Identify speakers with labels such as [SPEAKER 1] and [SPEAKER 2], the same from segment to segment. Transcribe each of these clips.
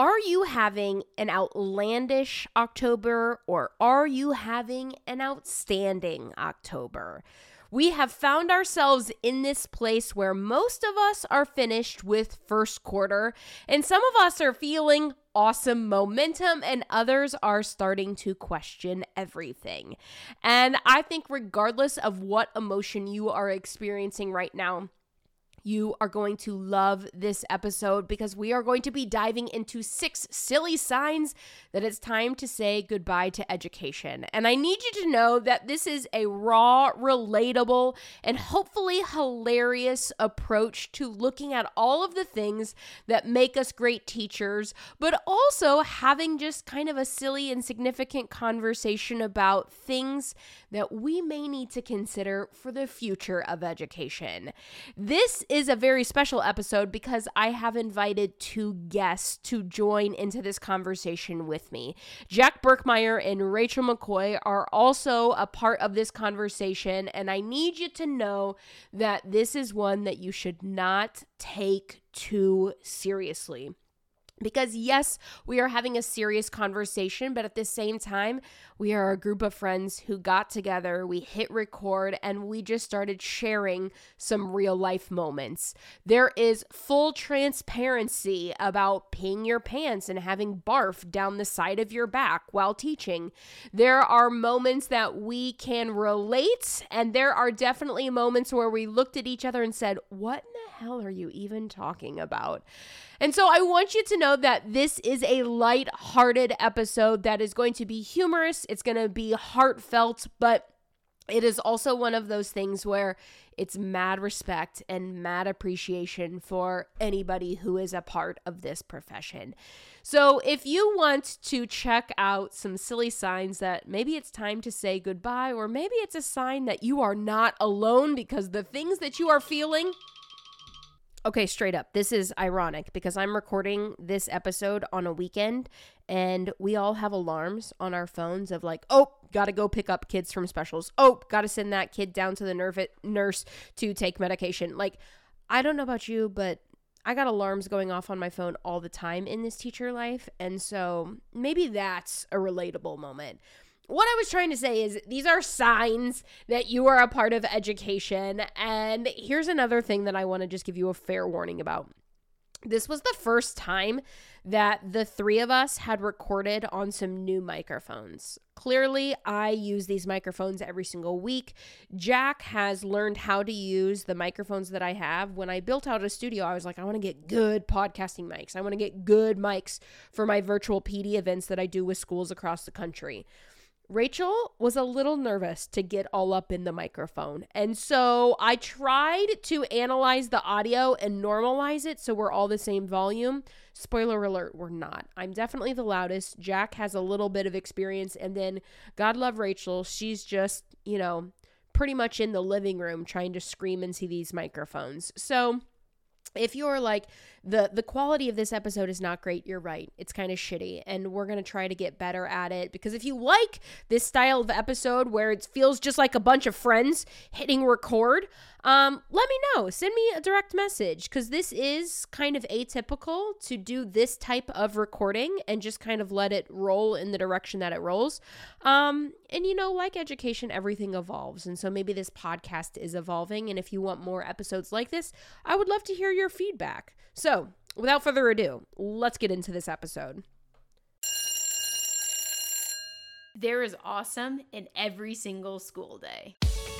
[SPEAKER 1] Are you having an outlandish October, or are you having an outstanding October? We have found ourselves in this place where most of us are finished with first quarter, and some of us are feeling awesome momentum, and others are starting to question everything. And I think regardless of what emotion you are experiencing right now, you are going to love this episode because we are going to be diving into 6 silly signs that it's time to say goodbye to education. And I need you to know that this is a raw, relatable, and hopefully hilarious approach to looking at all of the things that make us great teachers, but also having just kind of a silly and significant conversation about things that we may need to consider for the future of education. This is a very special episode because I have invited 2 guests to join into this conversation with me. Jack Berkmeyer and Rachel McCoy are also a part of this conversation, and I need you to know that this is one that you should not take too seriously. Because yes, we are having a serious conversation, but at the same time, we are a group of friends who got together, we hit record, and we just started sharing some real life moments. There is full transparency about peeing your pants and having barf down the side of your back while teaching. There are moments that we can relate, and there are definitely moments where we looked at each other and said, "What in the hell are you even talking about?" And so I want you to know that this is a light-hearted episode that is going to be humorous. It's going to be heartfelt, but it is also one of those things where it's mad respect and mad appreciation for anybody who is a part of this profession. So if you want to check out some silly signs that maybe it's time to say goodbye, or maybe it's a sign that you are not alone because the things that you are feeling... Okay, straight up, this is ironic because I'm recording this episode on a weekend and we all have alarms on our phones of like, oh, gotta go pick up kids from specials. Oh, gotta send that kid down to the nurse to take medication. Like, I don't know about you, but I got alarms going off on my phone all the time in this teacher life. And so maybe that's a relatable moment. What I was trying to say is these are signs that you are a part of education. And here's another thing that I want to just give you a fair warning about. This was the first time that the 3 of us had recorded on some new microphones. Clearly, I use these microphones every single week. Jack has learned how to use the microphones that I have. When I built out a studio, I was like, I want to get good podcasting mics. I want to get good mics for my virtual PD events that I do with schools across the country. Rachel was a little nervous to get all up in the microphone. And so I tried to analyze the audio and normalize it so we're all the same volume. Spoiler alert, we're not. I'm definitely the loudest. Jack has a little bit of experience. And then God love Rachel. She's just, pretty much in the living room trying to scream into these microphones. So if you're like, the quality of this episode is not great, you're right. It's kind of shitty, and we're going to try to get better at it, because if you like this style of episode where it feels just like a bunch of friends hitting record, let me know. Send me a direct message, because this is kind of atypical to do this type of recording and just kind of let it roll in the direction that it rolls. And like education, everything evolves. And so maybe this podcast is evolving. And if you want more episodes like this, I would love to hear your feedback. So without further ado, let's get into this episode. There is awesome in every single school day.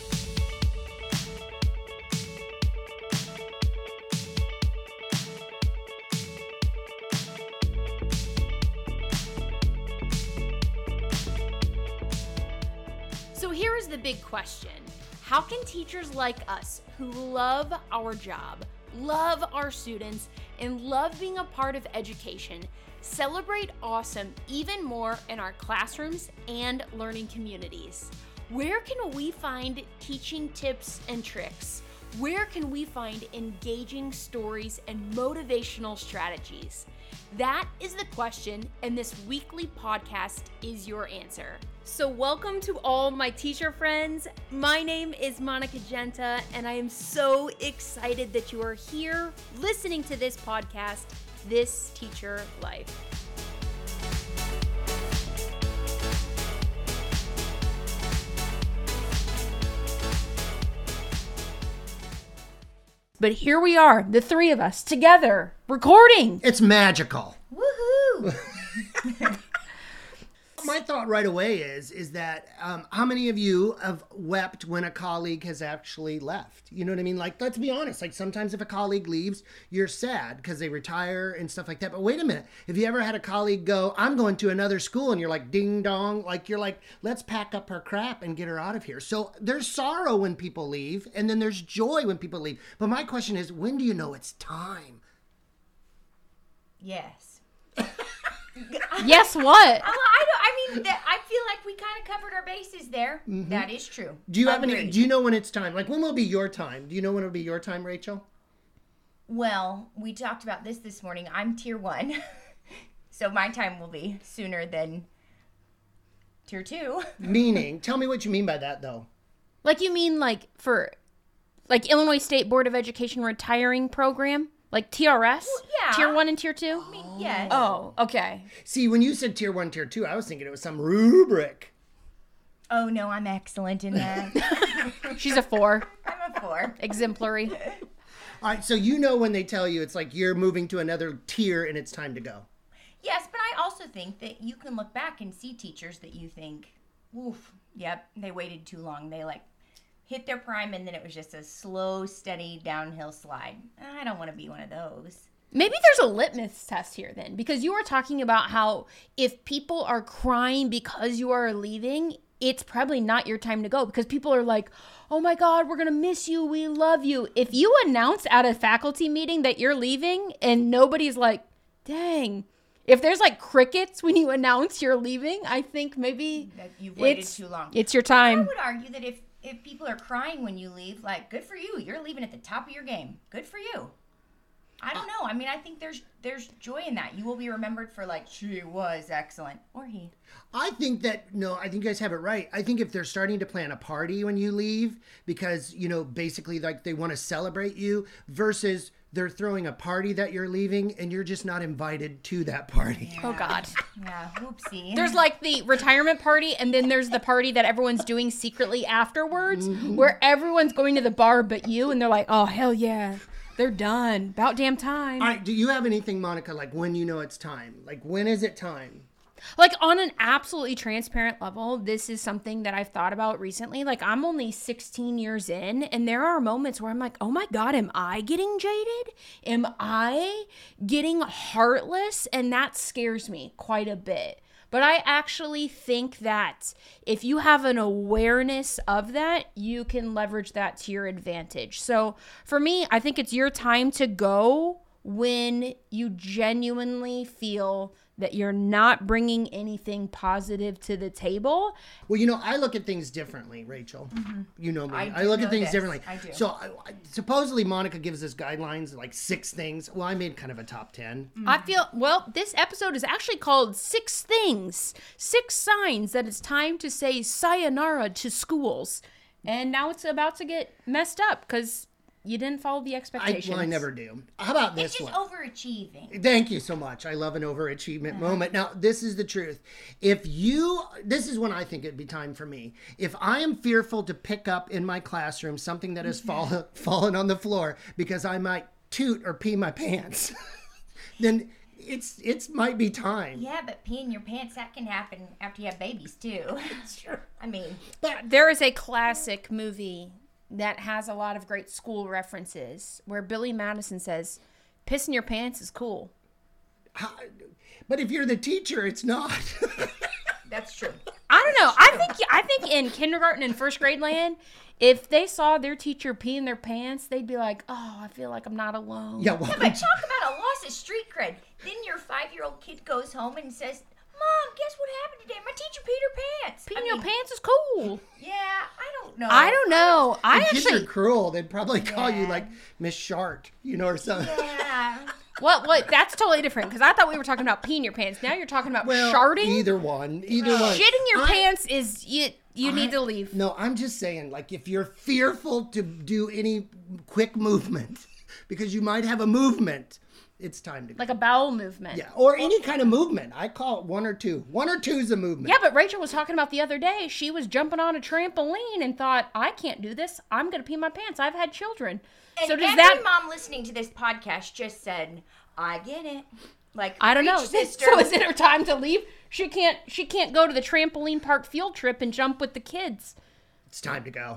[SPEAKER 1] So here is the big question. How can teachers like us who love our job, love our students, and love being a part of education celebrate awesome even more in our classrooms and learning communities? Where can we find teaching tips and tricks? Where can we find engaging stories and motivational strategies? That is the question, and this weekly podcast is your answer. So welcome to all my teacher friends. My name is Monica Genta, and I am so excited that you are here listening to this podcast. this teacher life. But here we are, the three of us together, recording.
[SPEAKER 2] It's magical.
[SPEAKER 1] Woohoo!
[SPEAKER 2] My thought right away is that how many of you have wept when a colleague has actually left? You know what I mean? Like, let's be honest. Like, sometimes if a colleague leaves, you're sad because they retire and stuff like that. But wait a minute. Have you ever had a colleague go, I'm going to another school, and you're like, ding dong. Like, you're like, let's pack up her crap and get her out of here. So there's sorrow when people leave, and then there's joy when people leave. But my question is, when do you know it's time?
[SPEAKER 3] Yes.
[SPEAKER 1] Yes, what?
[SPEAKER 3] I feel like we kind of covered our bases there.
[SPEAKER 2] Mm-hmm.
[SPEAKER 3] That is true.
[SPEAKER 2] Do you know when it's time? Like, when will be your time? Do you know when it'll be your time, Rachel?
[SPEAKER 3] Well, we talked about this morning. I'm tier 1. So my time will be sooner than tier 2.
[SPEAKER 2] Meaning, tell me what you mean by that, though.
[SPEAKER 1] Like, you mean like for like Illinois State Board of Education retiring program? Like TRS?
[SPEAKER 3] Well, yeah.
[SPEAKER 1] Tier 1 and tier 2?
[SPEAKER 3] I mean, yes.
[SPEAKER 1] Oh, okay.
[SPEAKER 2] See, when you said tier 1, tier 2, I was thinking it was some rubric.
[SPEAKER 3] Oh, no, I'm excellent in that.
[SPEAKER 1] She's a 4.
[SPEAKER 3] I'm a 4.
[SPEAKER 1] Exemplary.
[SPEAKER 2] All right, so you know when they tell you it's like you're moving to another tier and it's time to go.
[SPEAKER 3] Yes, but I also think that you can look back and see teachers that you think, oof, yep, they waited too long. They hit their prime and then it was just a slow, steady downhill slide. I don't want to be one of those.
[SPEAKER 1] Maybe there's a litmus test here then, because you were talking about how if people are crying because you are leaving, it's probably not your time to go, because people are like, oh my God, we're going to miss you. We love you. If you announce at a faculty meeting that you're leaving and nobody's like, dang, if there's like crickets when you announce you're leaving, I think maybe
[SPEAKER 3] that you've waited too long.
[SPEAKER 1] It's your time.
[SPEAKER 3] I would argue that if people are crying when you leave, like, good for you. You're leaving at the top of your game. Good for you. I don't know. I mean, I think there's joy in that. You will be remembered for, like, she was excellent. Or he.
[SPEAKER 2] I think you guys have it right. I think if they're starting to plan a party when you leave because, basically like they want to celebrate you versus they're throwing a party that you're leaving and you're just not invited to that party.
[SPEAKER 3] Yeah.
[SPEAKER 1] Oh, God.
[SPEAKER 3] Yeah, oopsie.
[SPEAKER 1] There's like the retirement party, and then there's the party that everyone's doing secretly afterwards, where everyone's going to the bar but you, and they're like, oh, hell yeah. They're done. About damn time.
[SPEAKER 2] All right, do you have anything, Monica, like when you know it's time? Like, when is it time?
[SPEAKER 1] Like, on an absolutely transparent level, this is something that I've thought about recently. Like, I'm only 16 years in, and there are moments where I'm like, oh my God, am I getting jaded? Am I getting heartless? And that scares me quite a bit. But I actually think that if you have an awareness of that, you can leverage that to your advantage. So for me, I think it's your time to go when you genuinely feel that you're not bringing anything positive to the table.
[SPEAKER 2] Well, I look at things differently, Rachel. Mm-hmm. You know me. I look at things differently.
[SPEAKER 3] I do.
[SPEAKER 2] So supposedly Monica gives us guidelines, like 6 things. Well, I made kind of a top 10.
[SPEAKER 1] I feel, this episode is actually called 6 Things, 6 Signs that it's time to say sayonara to schools. And now it's about to get messed up because you didn't follow the expectations.
[SPEAKER 2] I never do. How about this
[SPEAKER 3] one? It's just overachieving.
[SPEAKER 2] Thank you so much. I love an overachievement moment. Now, this is the truth. This is when I think it'd be time for me. If I am fearful to pick up in my classroom something that has fallen on the floor because I might toot or pee my pants, then it's might be time.
[SPEAKER 3] Yeah, but peeing your pants, that can happen after you have babies too.
[SPEAKER 2] Sure.
[SPEAKER 3] I mean,
[SPEAKER 1] but there is a classic movie that has a lot of great school references where Billy Madison says, pissing your pants is cool.
[SPEAKER 2] But if you're the teacher, it's not.
[SPEAKER 3] That's true.
[SPEAKER 1] I don't know. I think in kindergarten and first grade land, if they saw their teacher peeing their pants, they'd be like, oh, I feel like I'm not alone.
[SPEAKER 2] Yeah,
[SPEAKER 3] but talk about a loss of street cred. Then your 5-year-old kid goes home and says, Mom, guess what happened today? My teacher peed her pants.
[SPEAKER 1] Peeing your pants is cool.
[SPEAKER 3] Yeah, I don't know.
[SPEAKER 1] I don't know.
[SPEAKER 2] Kids are cruel. They'd probably call you like Miss Shart, or something.
[SPEAKER 3] Yeah.
[SPEAKER 1] What? That's totally different, because I thought we were talking about peeing your pants. Now you're talking about sharting.
[SPEAKER 2] Either one.
[SPEAKER 1] Shitting your pants is you need to leave.
[SPEAKER 2] No, I'm just saying, like, if you're fearful to do any quick movement, because you might have a movement, It's time to go.
[SPEAKER 1] Like a bowel movement.
[SPEAKER 2] Yeah, or any kind of movement. I call it 1 or 2. 1 or 2 is a movement.
[SPEAKER 1] Yeah, but Rachel was talking about the other day. She was jumping on a trampoline and thought, I can't do this. I'm going to pee my pants. I've had children.
[SPEAKER 3] And
[SPEAKER 1] so does
[SPEAKER 3] every mom listening to this podcast just said, I get it. Like,
[SPEAKER 1] I don't know.
[SPEAKER 3] sister.
[SPEAKER 1] So is it her time to leave? She can't go to the trampoline park field trip and jump with the kids.
[SPEAKER 2] It's time to go.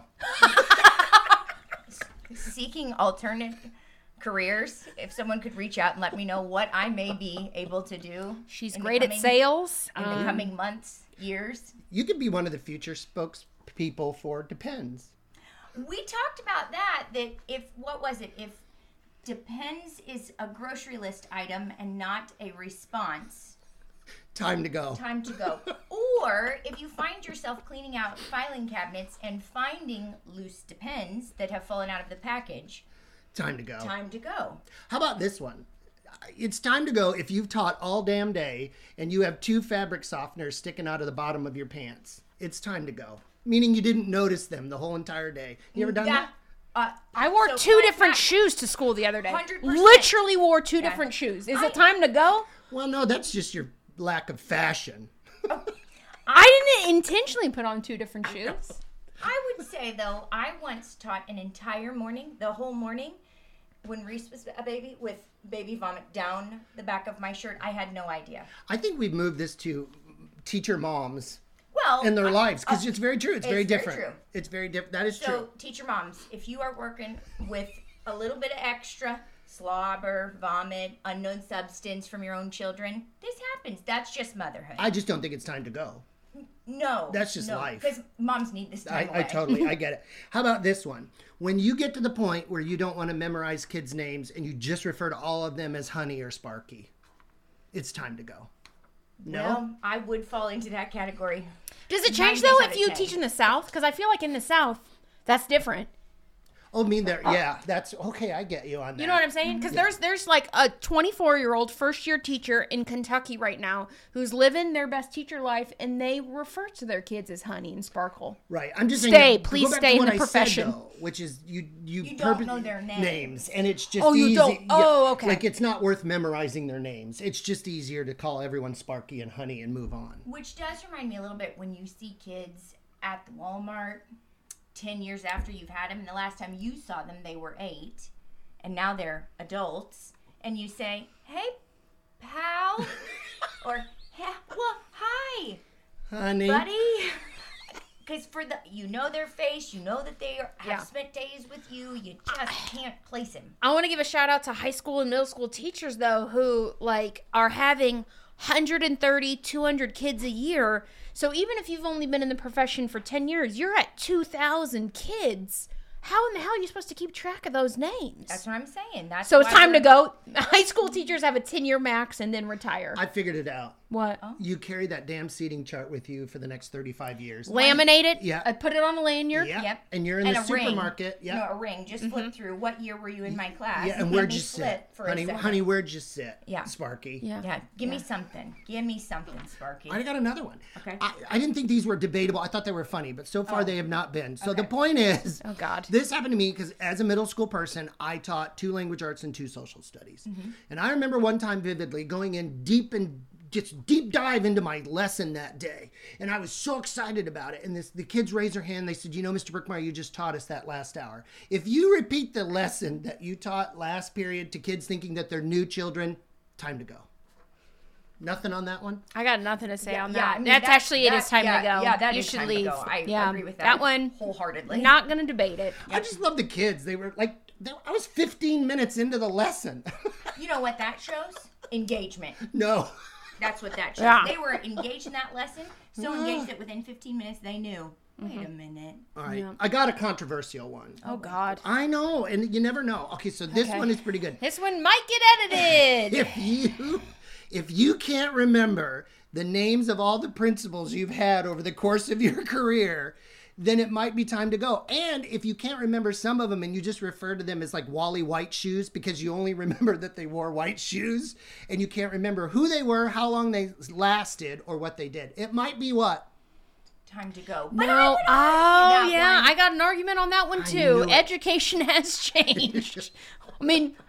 [SPEAKER 3] Seeking alternate careers. If someone could reach out and let me know what I may be able to do.
[SPEAKER 1] She's great at sales.
[SPEAKER 3] In the coming months, years.
[SPEAKER 2] You could be one of the future spokespeople for Depends.
[SPEAKER 3] We talked about that if Depends is a grocery list item and not a response.
[SPEAKER 2] Time to go.
[SPEAKER 3] Time to go. Or if you find yourself cleaning out filing cabinets and finding loose Depends that have fallen out of the package.
[SPEAKER 2] Time to go.
[SPEAKER 3] Time to go.
[SPEAKER 2] How about this one? It's time to go if you've taught all damn day and you have 2 fabric softeners sticking out of the bottom of your pants. It's time to go. Meaning you didn't notice them the whole entire day. You ever done that?
[SPEAKER 1] I wore 2 different shoes to school the other day.
[SPEAKER 3] 100%.
[SPEAKER 1] Literally wore 2 different shoes. Is it time to go?
[SPEAKER 2] Well, no, that's just your lack of fashion.
[SPEAKER 1] I didn't intentionally put on 2 different shoes.
[SPEAKER 3] I would say, though, I once taught an entire morning, the whole morning, when Reese was a baby, with baby vomit down the back of my shirt. I had no idea.
[SPEAKER 2] I think we've moved this to teacher moms
[SPEAKER 3] Well,
[SPEAKER 2] in their lives because it's very true. It's very
[SPEAKER 3] very
[SPEAKER 2] different.
[SPEAKER 3] true.
[SPEAKER 2] It's very different. That is true.
[SPEAKER 3] So, teacher moms, if you are working with a little bit of extra slobber, vomit, unknown substance from your own children, this happens. That's just motherhood.
[SPEAKER 2] I just don't think it's time to go.
[SPEAKER 3] No.
[SPEAKER 2] That's just life.
[SPEAKER 3] Because moms need this time away.
[SPEAKER 2] I get it. How about this one? When you get to the point where you don't want to memorize kids' names and you just refer to all of them as Honey or Sparky, it's time to go. No?
[SPEAKER 3] Well, I would fall into that category.
[SPEAKER 1] Does it change,
[SPEAKER 3] 9
[SPEAKER 1] though,
[SPEAKER 3] days out
[SPEAKER 1] if
[SPEAKER 3] of
[SPEAKER 1] you
[SPEAKER 3] 10.
[SPEAKER 1] teach in the South? Because I feel like in the South, that's different.
[SPEAKER 2] Oh, I mean, yeah, that's okay. I get you on that.
[SPEAKER 1] You know what I'm saying? Because there's like a 24-year-old first-year teacher in Kentucky right now who's living their best teacher life, and they refer to their kids as Honey and Sparkle.
[SPEAKER 2] Right. I'm just
[SPEAKER 1] Stay.
[SPEAKER 2] saying.
[SPEAKER 1] Please
[SPEAKER 2] go back
[SPEAKER 1] stay
[SPEAKER 2] to
[SPEAKER 1] in
[SPEAKER 2] what
[SPEAKER 1] the
[SPEAKER 2] I
[SPEAKER 1] profession.
[SPEAKER 2] Said, though, which is you
[SPEAKER 3] don't know their names.
[SPEAKER 2] and it's just
[SPEAKER 1] Oh, you
[SPEAKER 2] easy.
[SPEAKER 1] don't? Oh, okay.
[SPEAKER 2] Like it's not worth memorizing their names. It's just easier to call everyone Sparky and Honey and move on.
[SPEAKER 3] Which does remind me a little bit when you see kids at the Walmart 10 years after you've had them, and the last time you saw them, they were 8, and now they're adults, and you say, hey, pal, or, well, hi,
[SPEAKER 2] Honey.
[SPEAKER 3] buddy. Because you know their face, you know that they have spent days with you, you just can't place them.
[SPEAKER 1] I want to give a shout out to high school and middle school teachers, though, who like are having 130, 200 kids a year. So even if you've only been in the profession for 10 years, you're at 2,000 kids. How in the hell are you supposed to keep track of those names?
[SPEAKER 3] That's what I'm saying.
[SPEAKER 1] So it's time to go. High school teachers have a 10-year max and then retire.
[SPEAKER 2] I figured it out.
[SPEAKER 1] What?
[SPEAKER 2] You carry that damn seating chart with you for the next 35 years.
[SPEAKER 1] Laminate it.
[SPEAKER 2] Yeah.
[SPEAKER 1] I put it on the lanyard.
[SPEAKER 2] Yeah.
[SPEAKER 3] Yep.
[SPEAKER 2] And you're in
[SPEAKER 3] And
[SPEAKER 2] the
[SPEAKER 3] a ring.
[SPEAKER 2] supermarket. Yeah.
[SPEAKER 3] No, a ring. Just flip through. What year were you in my class?
[SPEAKER 2] Yeah, and where'd
[SPEAKER 3] Let
[SPEAKER 2] you
[SPEAKER 3] me
[SPEAKER 2] sit?
[SPEAKER 3] flip for a
[SPEAKER 2] Honey,
[SPEAKER 3] second.
[SPEAKER 2] where'd you sit?
[SPEAKER 3] Yeah.
[SPEAKER 2] Sparky.
[SPEAKER 1] Yeah.
[SPEAKER 3] Yeah, give me something. Give me something, Sparky.
[SPEAKER 2] I got another one.
[SPEAKER 3] Okay.
[SPEAKER 2] I didn't think these were debatable. I thought they were funny, but so far they have not been. So
[SPEAKER 3] Okay.
[SPEAKER 2] the point is,
[SPEAKER 1] Oh, God.
[SPEAKER 2] this happened to me because as a middle school person, I taught 2 language arts and 2 social studies. And I remember one time vividly going in deep dive into my lesson that day. And I was so excited about it. And the kids raised their hand. They said, you know, Mr. Brookmeyer, you just taught us that last hour. If you repeat the lesson that you taught last period to kids thinking that they're new children, time to go. Nothing on that one?
[SPEAKER 1] I got nothing to say on
[SPEAKER 3] yeah,
[SPEAKER 1] that.
[SPEAKER 3] I mean,
[SPEAKER 1] That's actually, it is time
[SPEAKER 3] yeah,
[SPEAKER 1] to go.
[SPEAKER 3] Yeah, that
[SPEAKER 1] you
[SPEAKER 3] is
[SPEAKER 1] should
[SPEAKER 3] time
[SPEAKER 1] leave.
[SPEAKER 3] to go. I agree with that.
[SPEAKER 1] That one,
[SPEAKER 3] wholeheartedly.
[SPEAKER 1] not going to debate it.
[SPEAKER 2] I just love the kids. They were like, I was 15 minutes into the lesson.
[SPEAKER 3] You know what that shows? Engagement.
[SPEAKER 2] No.
[SPEAKER 3] That's what that shows.
[SPEAKER 1] Yeah.
[SPEAKER 3] They were engaged in that lesson, so engaged that within 15 minutes they knew. Wait a minute.
[SPEAKER 2] All right.
[SPEAKER 1] Yeah.
[SPEAKER 2] I got a controversial one.
[SPEAKER 1] Oh, God.
[SPEAKER 2] I know, and you never know. Okay, so this
[SPEAKER 1] Okay.
[SPEAKER 2] one is pretty good.
[SPEAKER 1] This one might get edited.
[SPEAKER 2] If you can't remember the names of all the principals you've had over the course of your career, then it might be time to go. And if you can't remember some of them and you just refer to them as like Wally White Shoes because you only remember that they wore white shoes and you can't remember who they were, how long they lasted, or what they did, it might be what?
[SPEAKER 3] Time to go. But I
[SPEAKER 1] No.
[SPEAKER 3] would
[SPEAKER 1] Oh,
[SPEAKER 3] argue that
[SPEAKER 1] yeah.
[SPEAKER 3] one.
[SPEAKER 1] I got an argument on that one,
[SPEAKER 2] I
[SPEAKER 1] too.
[SPEAKER 2] knew it.
[SPEAKER 1] Education has changed. I mean,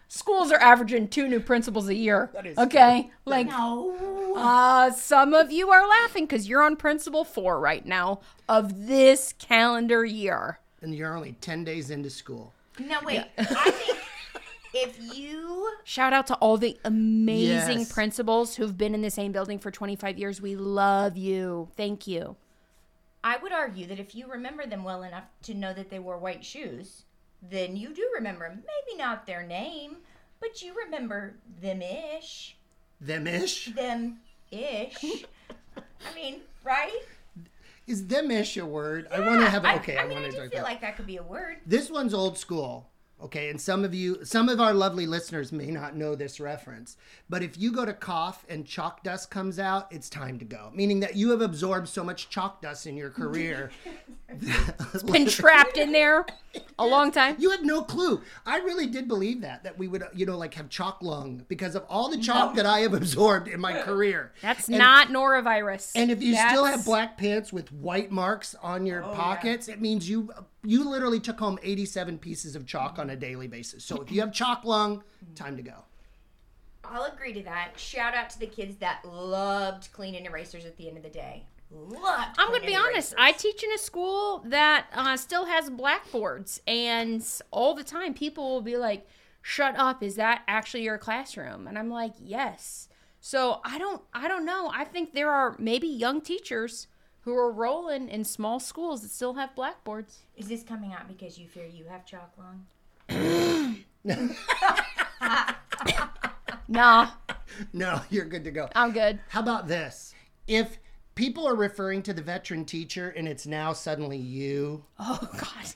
[SPEAKER 4] schools are averaging 2 new principals a year.
[SPEAKER 2] That is
[SPEAKER 4] okay?
[SPEAKER 2] true.
[SPEAKER 4] Like,
[SPEAKER 3] No.
[SPEAKER 4] some of you are laughing because you're on principal 4 right now of this calendar year.
[SPEAKER 2] And you're only 10 days into school.
[SPEAKER 3] No, wait. I think if you...
[SPEAKER 4] Shout out to all the amazing
[SPEAKER 2] Yes.
[SPEAKER 4] principals who've been in the same building for 25 years. We love you. Thank you.
[SPEAKER 3] I would argue that if you remember them well enough to know that they wore white shoes, then you do remember them. Maybe not their name, but you remember them-ish.
[SPEAKER 2] Them-ish?
[SPEAKER 3] Them-ish. I mean, right?
[SPEAKER 2] Is them-ish a word? I want to have
[SPEAKER 3] I
[SPEAKER 2] I
[SPEAKER 3] mean,
[SPEAKER 2] want
[SPEAKER 3] I
[SPEAKER 2] to
[SPEAKER 3] do feel like that could be a word.
[SPEAKER 2] This one's old school. Okay, and some of our lovely listeners may not know this reference, but if you go to cough and chalk dust comes out, it's time to go. Meaning that you have absorbed so much chalk dust in your career.
[SPEAKER 4] Been trapped in there a long time.
[SPEAKER 2] You have no clue. I really did believe that we would, like have chalk lung because of all the chalk that I have absorbed in my career.
[SPEAKER 4] That's not norovirus.
[SPEAKER 2] And if you still
[SPEAKER 4] That's-
[SPEAKER 2] have black pants with white marks on your pockets, it means you literally took home 87 pieces of chalk on a daily basis. So if you have chalk lung, time to go.
[SPEAKER 3] I'll agree to that. Shout out to the kids that loved cleaning erasers at the end of the day. Loved
[SPEAKER 4] I'm going to be
[SPEAKER 3] cleaning
[SPEAKER 4] honest.
[SPEAKER 3] erasers.
[SPEAKER 4] I teach in a school that still has blackboards, and all the time people will be like, "Shut up! Is that actually your classroom?" And I'm like, "Yes." So I don't know. I think there are maybe young teachers who are rolling in small schools that still have blackboards.
[SPEAKER 3] Is this coming out because you fear you have chalk lung?
[SPEAKER 4] Nah,
[SPEAKER 2] No, you're good to go.
[SPEAKER 4] I'm good.
[SPEAKER 2] How about this? If people are referring to the veteran teacher and it's now suddenly you,
[SPEAKER 4] Oh God.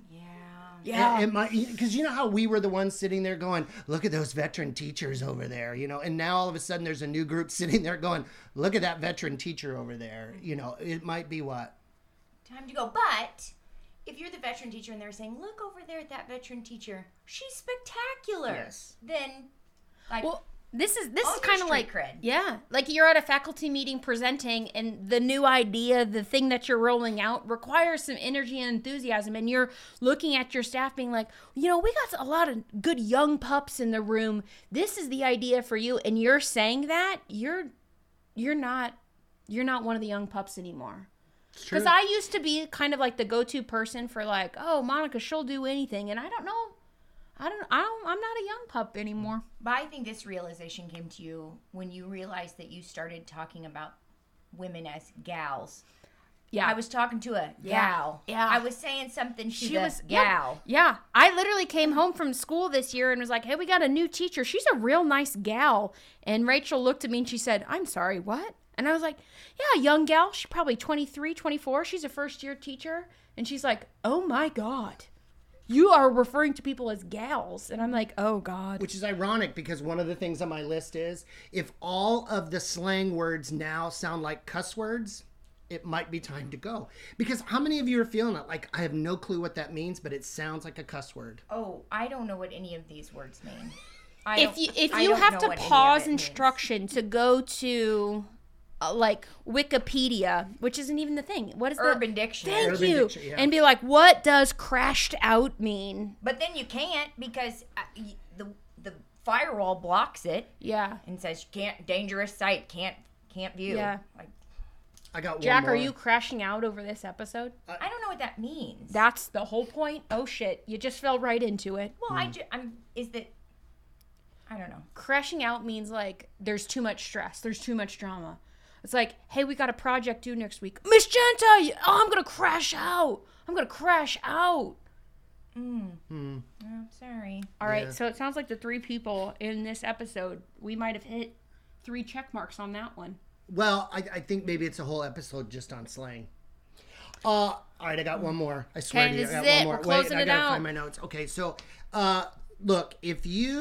[SPEAKER 3] Yeah.
[SPEAKER 2] it might, because you know how we were the ones sitting there going, look at those veteran teachers over there, and now all of a sudden there's a new group sitting there going, look at that veteran teacher over there. It might be what?
[SPEAKER 3] Time to go. But if you're the veteran teacher and they're saying, look over there at that veteran teacher, she's spectacular.
[SPEAKER 2] Yes.
[SPEAKER 3] Then, like,
[SPEAKER 4] Well, this is
[SPEAKER 3] own your
[SPEAKER 4] kind of
[SPEAKER 3] street
[SPEAKER 4] like
[SPEAKER 3] cred.
[SPEAKER 4] yeah, like you're at a faculty meeting presenting, and the new idea, the thing that you're rolling out, requires some energy and enthusiasm, and you're looking at your staff being like, we got a lot of good young pups in the room. This is the idea for you, and you're saying that you're not one of the young pups anymore.
[SPEAKER 2] It's true.
[SPEAKER 4] Because I used to be kind of like the go-to person for like, oh, Monica, she'll do anything, and I don't know. I'm not a young pup anymore.
[SPEAKER 3] But I think this realization came to you when you realized that you started talking about women as gals.
[SPEAKER 4] Yeah.
[SPEAKER 3] I was talking to a gal.
[SPEAKER 4] Yeah.
[SPEAKER 3] I was saying something to
[SPEAKER 4] She
[SPEAKER 3] the
[SPEAKER 4] was
[SPEAKER 3] gal.
[SPEAKER 4] Yeah. I literally came home from school this year and was like, hey, we got a new teacher. She's a real nice gal. And Rachel looked at me and she said, I'm sorry, what? And I was like, yeah, a young gal. She's probably 23, 24. She's a first-year teacher. And she's like, oh, my God. You are referring to people as gals. And I'm like, oh, God.
[SPEAKER 2] Which is ironic because one of the things on my list is if all of the slang words now sound like cuss words, it might be time to go. Because how many of you are feeling it? Like, I have no clue what that means, but it sounds like a cuss word.
[SPEAKER 3] Oh, I don't know what any of these words mean.
[SPEAKER 4] If
[SPEAKER 3] I
[SPEAKER 4] you
[SPEAKER 3] don't
[SPEAKER 4] have
[SPEAKER 3] know
[SPEAKER 4] to
[SPEAKER 3] what any of
[SPEAKER 4] pause
[SPEAKER 3] it means.
[SPEAKER 4] instruction to go to like Wikipedia, which isn't even the thing. What is
[SPEAKER 3] Urban Dictionary.
[SPEAKER 4] Thank
[SPEAKER 2] Urban
[SPEAKER 4] you.
[SPEAKER 2] Dictionary, yeah.
[SPEAKER 4] And be like, what does crashed out mean?
[SPEAKER 3] But then you can't because the firewall blocks it
[SPEAKER 4] Yeah.
[SPEAKER 3] and says you can't, dangerous site, can't view.
[SPEAKER 4] Yeah.
[SPEAKER 3] Like,
[SPEAKER 2] I got
[SPEAKER 4] Jack,
[SPEAKER 2] one more.
[SPEAKER 4] are you crashing out over this episode?
[SPEAKER 3] I don't know what that means.
[SPEAKER 4] That's the whole point. Oh shit, you just fell right into it.
[SPEAKER 3] well, is that, I don't know.
[SPEAKER 4] Crashing out means like there's too much stress, there's too much drama. It's like, hey, we got a project due next week. Miss Genta, I'm gonna crash out. I'm gonna crash out.
[SPEAKER 3] Oh, sorry.
[SPEAKER 4] All right,
[SPEAKER 2] Yeah.
[SPEAKER 4] so it sounds like the 3 people in this episode, we might have hit 3 check marks on that one.
[SPEAKER 2] Well, I think maybe it's a whole episode just on slang. All right, I got one more. I swear
[SPEAKER 4] Okay,
[SPEAKER 2] to you,
[SPEAKER 4] this
[SPEAKER 2] I got
[SPEAKER 4] is it.
[SPEAKER 2] one more.
[SPEAKER 4] We're closing
[SPEAKER 2] I
[SPEAKER 4] it
[SPEAKER 2] gotta
[SPEAKER 4] out.
[SPEAKER 2] find my notes. Okay, so look, if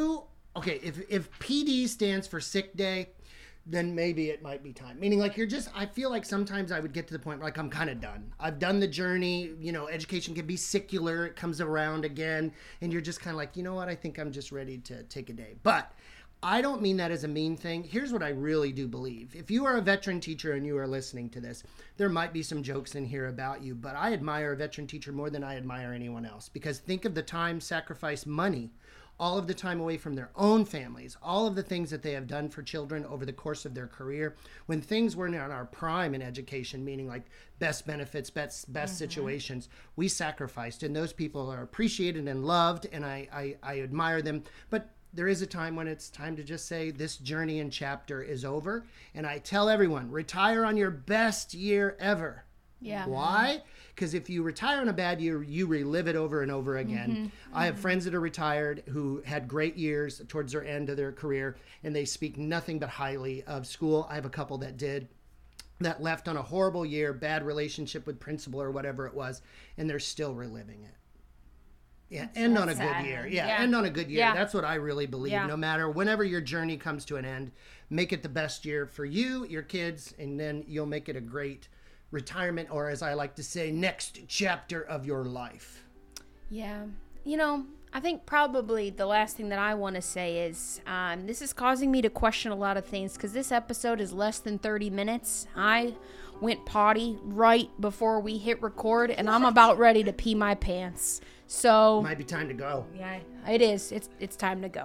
[SPEAKER 2] PD stands for sick day, then maybe it might be time. Meaning, like, I feel like sometimes I would get to the point where, like, I'm kind of done. I've done the journey. Education can be secular. It comes around again. And you're just kind of like, you know what? I think I'm just ready to take a day. But I don't mean that as a mean thing. Here's what I really do believe. If you are a veteran teacher and you are listening to this, there might be some jokes in here about you, but I admire a veteran teacher more than I admire anyone else. Because think of the time, sacrifice, money, all of the time away from their own families, all of the things that they have done for children over the course of their career, when things were in our prime in education, meaning like best benefits, best situations, we sacrificed, and those people are appreciated and loved, and I admire them. But there is a time when it's time to just say this journey and chapter is over. And I tell everyone, retire on your best year ever.
[SPEAKER 4] Yeah.
[SPEAKER 2] Why? Because if you retire on a bad year, you relive it over and over again. I have friends that are retired who had great years towards their end of their career, and they speak nothing but highly of school. I have a couple that did, that left on a horrible year, bad relationship with principal or whatever it was, and they're still reliving it. Yeah, end on a good year. Yeah, end on a good year.
[SPEAKER 4] Yeah.
[SPEAKER 2] That's what I really believe.
[SPEAKER 4] Yeah.
[SPEAKER 2] No matter, whenever your journey comes to an end, make it the best year for you, your kids, and then you'll make it a great retirement, or as I like to say, next chapter of your life.
[SPEAKER 4] Yeah. You know, I think probably the last thing that I want to say is this is causing me to question a lot of things, because this episode is less than 30 minutes. I went potty right before we hit record, and I'm about ready to pee my pants. So
[SPEAKER 2] Might be time to go.
[SPEAKER 3] Yeah.
[SPEAKER 4] it is. It's time to go.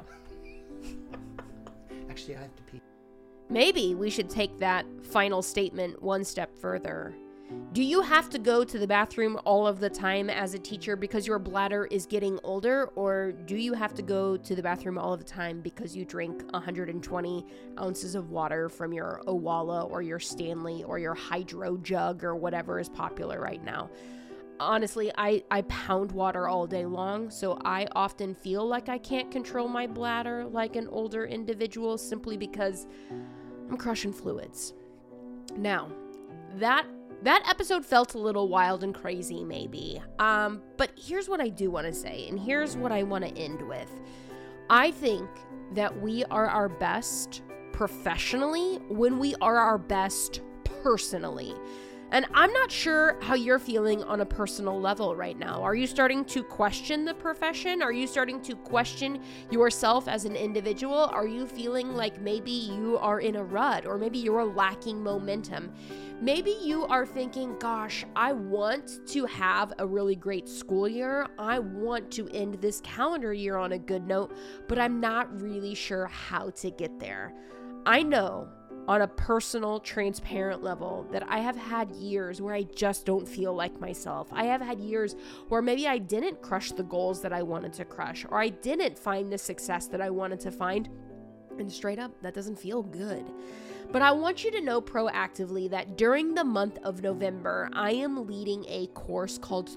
[SPEAKER 2] Actually, I have to pee.
[SPEAKER 1] Maybe we should take that final statement one step further. Do you have to go to the bathroom all of the time as a teacher because your bladder is getting older, or do you have to go to the bathroom all of the time because you drink 120 ounces of water from your Owala or your Stanley or your Hydro jug or whatever is popular right now? Honestly, I pound water all day long, so I often feel like I can't control my bladder like an older individual simply because I'm crushing fluids. Now, that episode felt a little wild and crazy, maybe. But here's what I do want to say, and here's what I want to end with. I think that we are our best professionally when we are our best personally. And I'm not sure how you're feeling on a personal level right now. Are you starting to question the profession? Are you starting to question yourself as an individual? Are you feeling like maybe you are in a rut, or maybe you're lacking momentum? Maybe you are thinking, gosh, I want to have a really great school year. I want to end this calendar year on a good note, but I'm not really sure how to get there. I know on a personal, transparent level that I have had years where I just don't feel like myself. I have had years where maybe I didn't crush the goals that I wanted to crush, or I didn't find the success that I wanted to find. And straight up, that doesn't feel good. But I want you to know proactively that during the month of November, I am leading a course called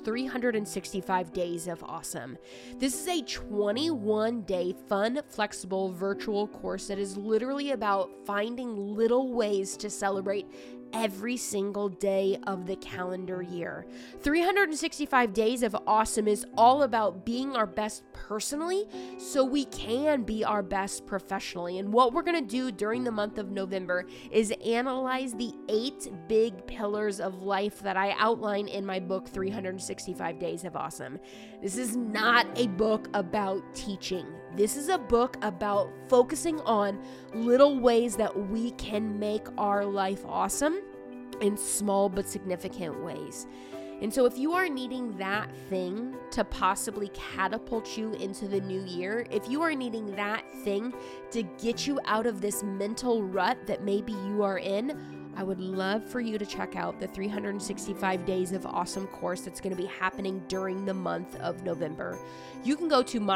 [SPEAKER 1] 365 Days of Awesome. This is a 21-day fun, flexible virtual course that is literally about finding little ways to celebrate every single day of the calendar year. 365 Days of Awesome is all about being our best personally so we can be our best professionally. And what we're going to do during the month of November is analyze the 8 big pillars of life that I outline in my book, 365 Days of Awesome. This is not a book about teaching. This is a book about focusing on little ways that we can make our life awesome in small but significant ways. And so if you are needing that thing to possibly catapult you into the new year, if you are needing that thing to get you out of this mental rut that maybe you are in, I would love for you to check out the 365 Days of Awesome course that's going to be happening during the month of November. You can go to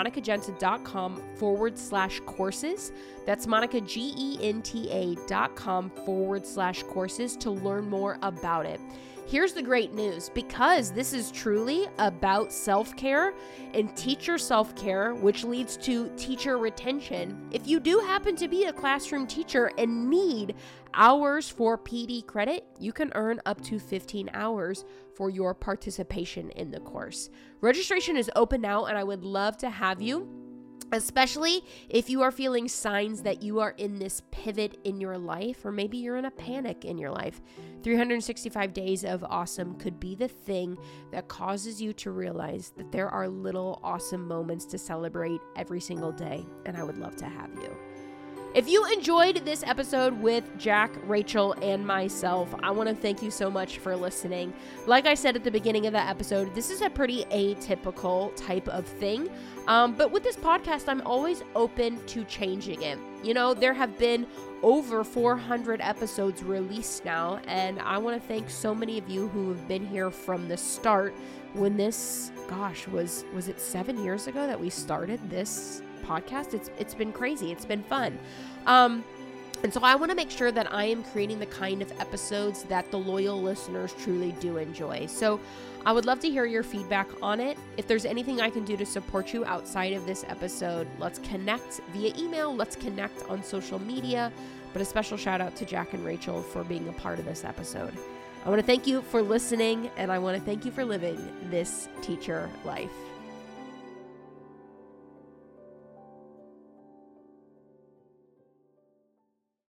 [SPEAKER 1] monicagenta.com/courses. That's monicagenta.com/courses to learn more about it. Here's the great news. Because this is truly about self-care and teacher self-care, which leads to teacher retention, if you do happen to be a classroom teacher and need hours for PD credit, you can earn up to 15 hours for your participation in the course. Registration is open now, and I would love to have you, especially if you are feeling signs that you are in this pivot in your life, or maybe you're in a panic in your life. 365 Days of Awesome could be the thing that causes you to realize that there are little awesome moments to celebrate every single day, and I would love to have you. If you enjoyed this episode with Jack, Rachel, and myself, I want to thank you so much for listening. Like I said at the beginning of the episode, this is a pretty atypical type of thing. But with this podcast, I'm always open to changing it. You know, there have been over 400 episodes released now, and I want to thank so many of you who have been here from the start when this, was it 7 years ago that we started this podcast? It's been crazy. It's been fun. And so I want to make sure that I am creating the kind of episodes that the loyal listeners truly do enjoy. So I would love to hear your feedback on it. If there's anything I can do to support you outside of this episode, let's connect via email. Let's connect on social media. But a special shout out to Jack and Rachel for being a part of this episode. I want to thank you for listening, and I want to thank you for living this teacher life.